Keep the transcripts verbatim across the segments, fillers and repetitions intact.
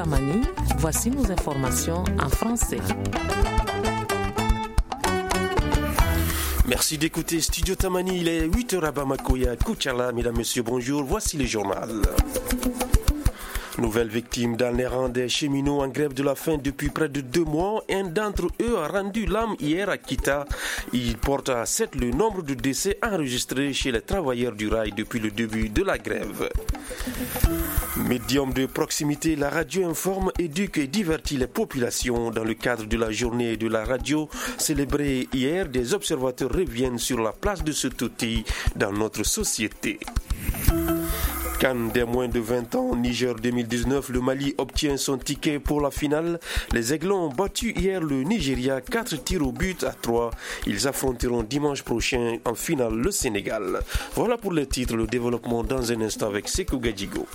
Tamani, voici nos informations en français. Merci d'écouter Studio Tamani, il est huit heures à Bamako et à Koutiala. Mesdames, Messieurs, bonjour, voici les journaux. Nouvelle victime dans les rangs des cheminots en grève de la faim depuis près de deux mois. Un d'entre eux a rendu l'âme hier à Kita. Il porte à sept le nombre de décès enregistrés chez les travailleurs du rail depuis le début de la grève. Médium de proximité, la radio informe, éduque et divertit les populations. Dans le cadre de la journée de la radio célébrée hier, des observateurs reviennent sur la place de cet outil dans notre société. CAN des moins de vingt ans, Niger deux mille dix-neuf, le Mali obtient son ticket pour la finale. Les Aiglons ont battu hier le Nigeria, quatre tirs au but à trois. Ils affronteront dimanche prochain en finale le Sénégal. Voilà pour les titres, le développement dans un instant avec Sekou Gadjigo.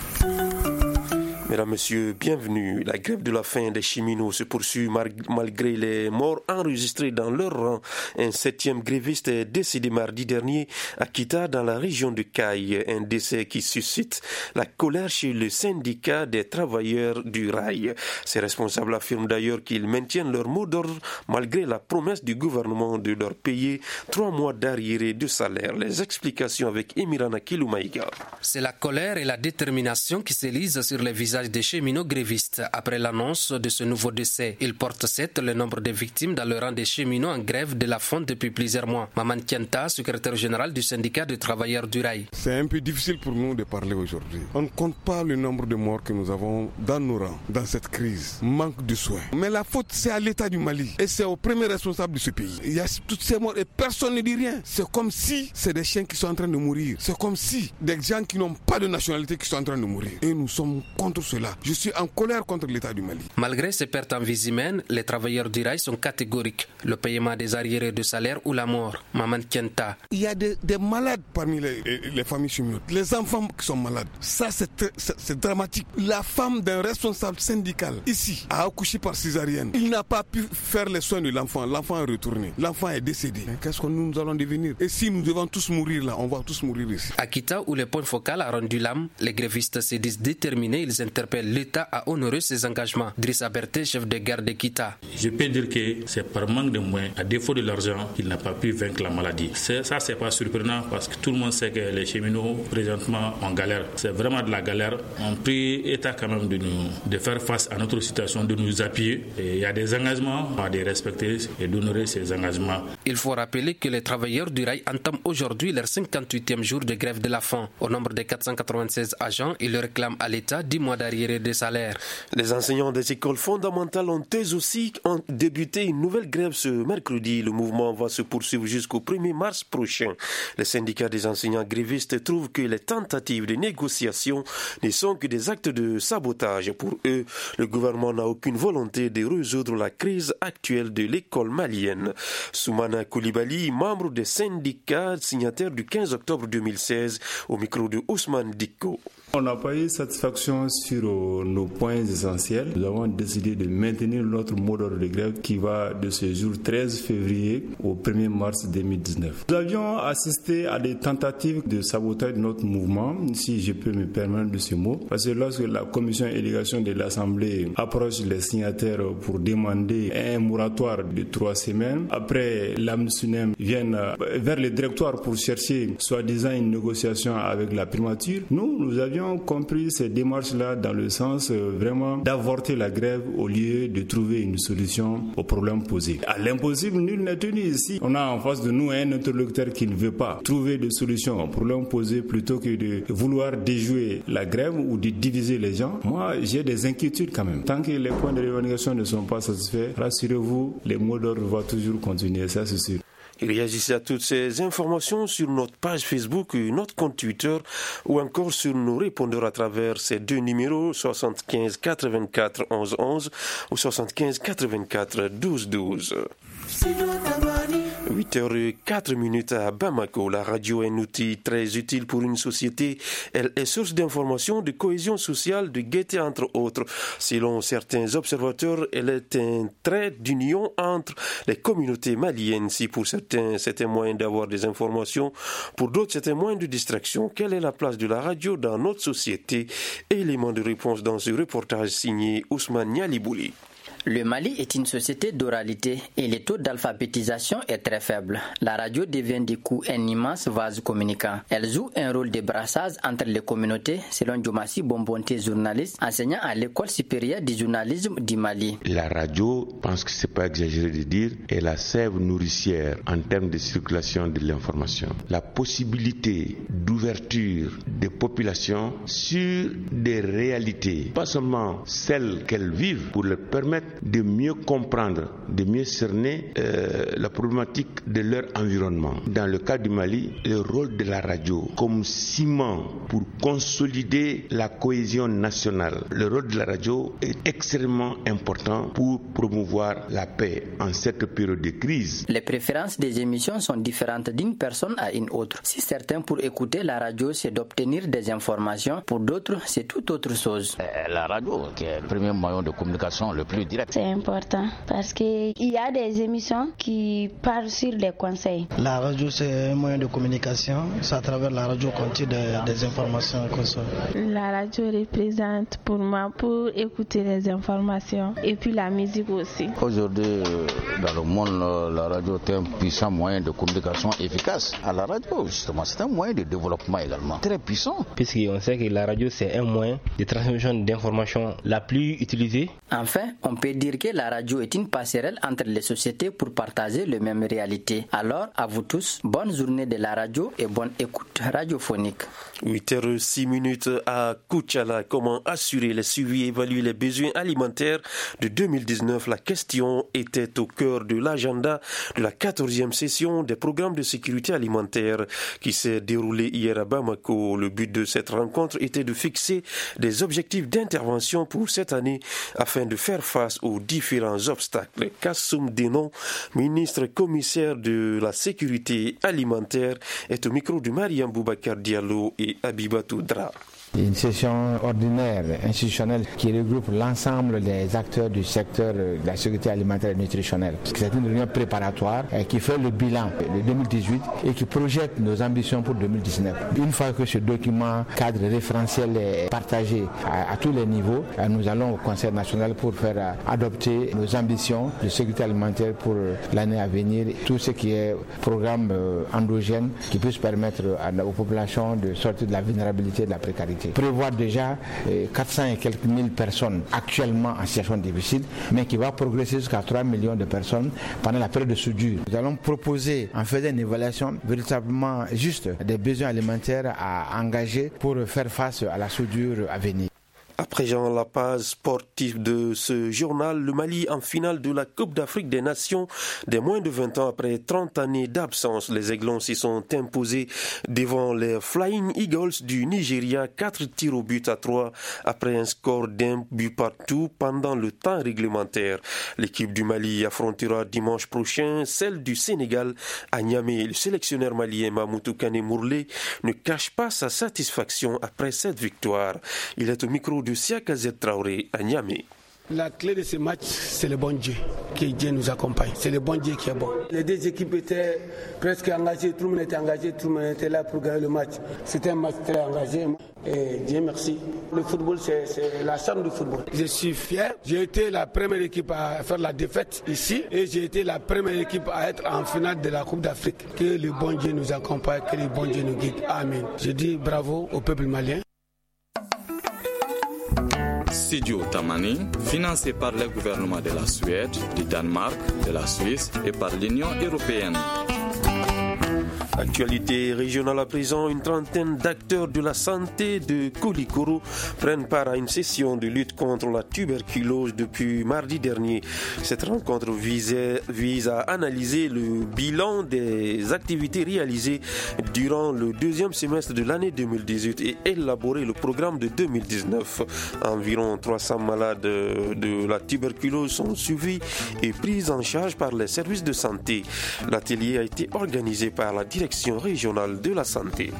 Mesdames, Messieurs, bienvenue. La grève de la faim des cheminots se poursuit malgré les morts enregistrés dans leur rang. Un septième gréviste est décédé mardi dernier à Kita, dans la région de Kaï. Un décès qui suscite la colère chez le syndicat des travailleurs du rail. Ces responsables affirment d'ailleurs qu'ils maintiennent leur mot d'ordre malgré la promesse du gouvernement de leur payer trois mois d'arriérés de salaire. Les explications avec Emirana Kiloumaïga. C'est la colère et la détermination qui se lisent sur les visages des cheminots grévistes après l'annonce de ce nouveau décès. Il porte sept le nombre de victimes dans le rang des cheminots en grève de la faim depuis plusieurs mois. Maman Kienta, secrétaire général du syndicat des travailleurs du rail. C'est un peu difficile pour nous de parler aujourd'hui. On ne compte pas le nombre de morts que nous avons dans nos rangs, dans cette crise. Manque de soins. Mais la faute, c'est à l'État du Mali et c'est au premier responsable de ce pays. Il y a toutes ces morts et personne ne dit rien. C'est comme si c'est des chiens qui sont en train de mourir. C'est comme si des gens qui n'ont pas de nationalité qui sont en train de mourir. Et nous sommes contre cela. Je suis en colère contre l'État du Mali. Malgré ces pertes en vies humaines, les travailleurs du rail sont catégoriques. Le paiement des arriérés de salaire ou la mort. Maman Kienta. Il y a des, des malades parmi les, les familles cheminotes. Les enfants qui sont malades. Ça, c'est, c'est, c'est dramatique. La femme d'un responsable syndical, ici, a accouché par césarienne. Il n'a pas pu faire les soins de l'enfant. L'enfant est retourné. L'enfant est décédé. Mais qu'est-ce que nous, nous allons devenir? Et si nous devons tous mourir là, on va tous mourir ici. À Kita, où le point focal a rendu l'âme, les grévistes se disent déterminés. Ils interpellent l'État à honorer ses engagements. Drissa Berté, chef de gare de Kita. Je peux dire que c'est par manque de moyens, à défaut de l'argent, qu'il n'a pas pu vaincre la maladie. C'est, ça, c'est pas surprenant parce que tout le monde sait que les cheminots, présentement, en galère. C'est vraiment de la galère. On prie l'État quand même de, nous, de faire face à notre situation, de nous appuyer. Et il y a des engagements à les respecter et d'honorer ces engagements. Il faut rappeler que les travailleurs du rail entament aujourd'hui leur cinquante-huitième jour de grève de la faim. Au nombre de quatre cent quatre-vingt-seize agents, ils réclament à l'État dix mois d'arriérés de salaire. Les enseignants des écoles fondamentales ont eux aussi ont débuté une nouvelle grève ce mercredi. Le mouvement va se poursuivre jusqu'au premier mars prochain. Les syndicats des enseignants grévistes trouvent que les tentatives de négociation ne sont que des actes de sabotage. Pour eux, le gouvernement n'a aucune volonté de résoudre la crise actuelle de l'école malienne. Soumana Koulibaly, membre des syndicats signataires du quinze octobre deux mille seize, au micro de Ousmane Dikko. On n'a pas eu satisfaction sur euh, nos points essentiels. Nous avons décidé de maintenir notre mot d'ordre de grève qui va de ce jour treize février au premier mars deux mille dix-neuf. Nous avions assisté à des tentatives de sabotage de notre mouvement, si je peux me permettre de ce mot, parce que lorsque la commission élégation de l'Assemblée approche les signataires pour demander un moratoire de trois semaines, après l'AMSUNEM viennent vers le directoire pour chercher soi-disant une négociation avec la primature, nous, nous avions compris ces démarches-là dans le sens euh, vraiment d'avorter la grève au lieu de trouver une solution aux problèmes posés. À l'impossible, nul n'est tenu ici. On a en face de nous un interlocuteur qui ne veut pas trouver de solution aux problèmes posés plutôt que de vouloir déjouer la grève ou de diviser les gens. Moi, j'ai des inquiétudes quand même. Tant que les points de revendication ne sont pas satisfaits, rassurez-vous, les mots d'ordre vont toujours continuer, ça c'est sûr. Réagissez à toutes ces informations sur notre page Facebook, notre compte Twitter ou encore sur nos répondeurs à travers ces deux numéros soixante-quinze quatre-vingt-quatre onze onze ou soixante-quinze quatre-vingt-quatre douze douze. huit heures quatre minutes à Bamako. La radio est un outil très utile pour une société. Elle est source d'information, de cohésion sociale, de gaieté entre autres. Selon certains observateurs, elle est un trait d'union entre les communautés maliennes. Si pour certains c'est un moyen d'avoir des informations, pour d'autres c'est un moyen de distraction. Quelle est la place de la radio dans notre société? Élément de réponse dans ce reportage signé Ousmane Nialibouli. Le Mali est une société d'oralité et le taux d'alphabétisation est très faible. La radio devient du coup un immense vase communicant. Elle joue un rôle de brassage entre les communautés, selon Diomassi Bombonté, journaliste, enseignant à l'école supérieure du journalisme du Mali. La radio, je pense que c'est pas exagéré de dire, est la sève nourricière en termes de circulation de l'information. La possibilité d'ouverture des populations sur des réalités, pas seulement celles qu'elles vivent, pour leur permettre de mieux comprendre, de mieux cerner euh, la problématique de leur environnement. Dans le cas du Mali, le rôle de la radio comme ciment pour consolider la cohésion nationale. Le rôle de la radio est extrêmement important pour promouvoir la paix en cette période de crise. Les préférences des émissions sont différentes d'une personne à une autre. Si certains pour écouter la radio c'est d'obtenir des informations, pour d'autres c'est tout autre chose. Euh, la radio qui est le premier moyen de communication le plus direct. C'est important parce qu'il y a des émissions qui parlent sur des conseils. La radio c'est un moyen de communication. C'est à travers la radio qu'on tire des, des informations comme ça. La radio représente pour moi pour écouter les informations et puis la musique aussi. Aujourd'hui dans le monde la radio est un puissant moyen de communication efficace. À la radio justement c'est un moyen de développement également très puissant. Puisqu'on sait que la radio c'est un moyen de transmission d'informations la plus utilisée. Enfin, on peut dire que la radio est une passerelle entre les sociétés pour partager les mêmes réalités. Alors, à vous tous, bonne journée de la radio et bonne écoute radiophonique. huit heures six minutes à Koutchala. Comment assurer le suivi et évaluer les besoins alimentaires de deux mille dix-neuf? La question était au cœur de l'agenda de la quatorzième session des programmes de sécurité alimentaire qui s'est déroulée hier à Bamako. Le but de cette rencontre était de fixer des objectifs d'intervention pour cette année afin de faire face aux différents obstacles. Kassoum Denon, ministre commissaire de la sécurité alimentaire, est au micro de Mariam Boubacar Diallo et Abibatou Dra. Une session ordinaire, institutionnelle, qui regroupe l'ensemble des acteurs du secteur de la sécurité alimentaire et nutritionnelle. C'est une réunion préparatoire qui fait le bilan de deux mille dix-huit et qui projette nos ambitions pour deux mille dix-neuf. Une fois que ce document cadre référentiel est partagé à, à tous les niveaux, nous allons au Conseil national pour faire adopter nos ambitions de sécurité alimentaire pour l'année à venir. Tout ce qui est programme endogène qui puisse permettre aux populations de sortir de la vulnérabilité et de la précarité. Prévoir déjà quatre cents et quelques mille personnes actuellement en situation difficile, mais qui va progresser jusqu'à trois millions de personnes pendant la période de soudure. Nous allons proposer, en faisant une évaluation véritablement juste des besoins alimentaires à engager pour faire face à la soudure à venir. À présent, la page sportive de ce journal, le Mali en finale de la Coupe d'Afrique des Nations des moins de vingt ans après trente années d'absence. Les Aiglons s'y sont imposés devant les Flying Eagles du Nigeria, quatre tirs au but à trois après un score d'un but partout pendant le temps réglementaire. L'équipe du Mali affrontera dimanche prochain celle du Sénégal à Niamey. Le sélectionneur malien Mamoutou Kane Mourlé ne cache pas sa satisfaction après cette victoire. Il est au micro de Siaka Z Traoré à Niamey. La clé de ce match, c'est le bon Dieu, que Dieu nous accompagne. C'est le bon Dieu qui est bon. Les deux équipes étaient presque engagées, tout le monde était engagé, tout le monde était là pour gagner le match. C'était un match très engagé et Dieu merci. Le football, c'est, c'est la chambre du football. Je suis fier. J'ai été la première équipe à faire la défaite ici et j'ai été la première équipe à être en finale de la Coupe d'Afrique. Que le bon Dieu nous accompagne, que le bon Dieu nous guide. Amen. Je dis bravo au peuple malien. Studio Tamani, financé par le gouvernement de la Suède, du Danemark, de la Suisse et par l'Union européenne. L'actualité régionale à présent, une trentaine d'acteurs de la santé de Koulikoro prennent part à une session de lutte contre la tuberculose depuis mardi dernier. Cette rencontre visait, vise à analyser le bilan des activités réalisées durant le deuxième semestre de l'année deux mille dix-huit et élaborer le programme de deux mille dix-neuf. Environ trois cents malades de la tuberculose sont suivis et pris en charge par les services de santé. L'atelier a été organisé par la Direction régionale de la santé.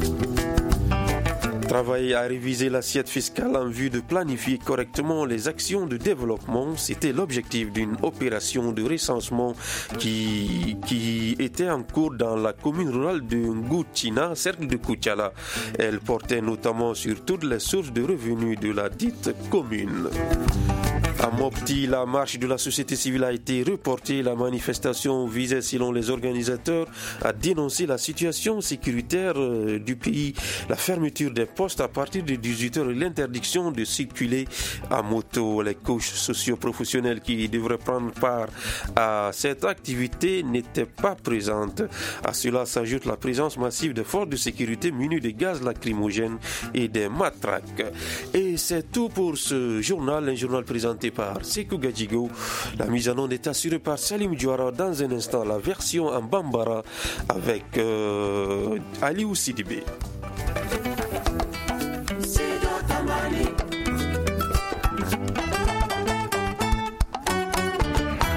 Travailler à réviser l'assiette fiscale en vue de planifier correctement les actions de développement, c'était l'objectif d'une opération de recensement qui, qui était en cours dans la commune rurale de Ngoutina, cercle de Koutiala. Elle portait notamment sur toutes les sources de revenus de la dite commune. À Mopti, la marche de la société civile a été reportée. La manifestation visait, selon les organisateurs, à dénoncer la situation sécuritaire du pays, la fermeture des postes à partir de dix-huit heures et l'interdiction de circuler à moto. Les couches socio-professionnelles qui devraient prendre part à cette activité n'étaient pas présentes. À cela s'ajoute la présence massive de forces de sécurité munies de gaz lacrymogènes et des matraques. Et c'est tout pour ce journal, un journal présenté par Sekou Gadjigo. La mise en onde est assurée par Salim Diouara. Dans un instant, la version en Bambara avec euh, Aliou Sidibé.